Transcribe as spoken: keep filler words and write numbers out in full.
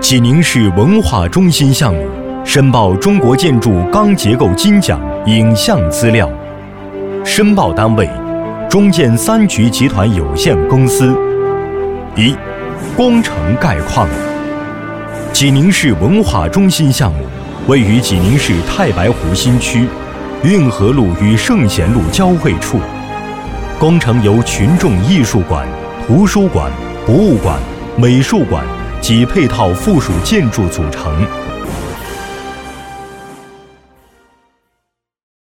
济宁市文化中心项目申报中国建筑钢结构金奖影像资料。申报单位：中建三局集团有限公司。一、工程概况。济宁市文化中心项目位于济宁市太白湖新区运河路与圣贤路交汇处，工程由群众艺术馆、图书馆、博物馆、美术馆及配套附属建筑组成。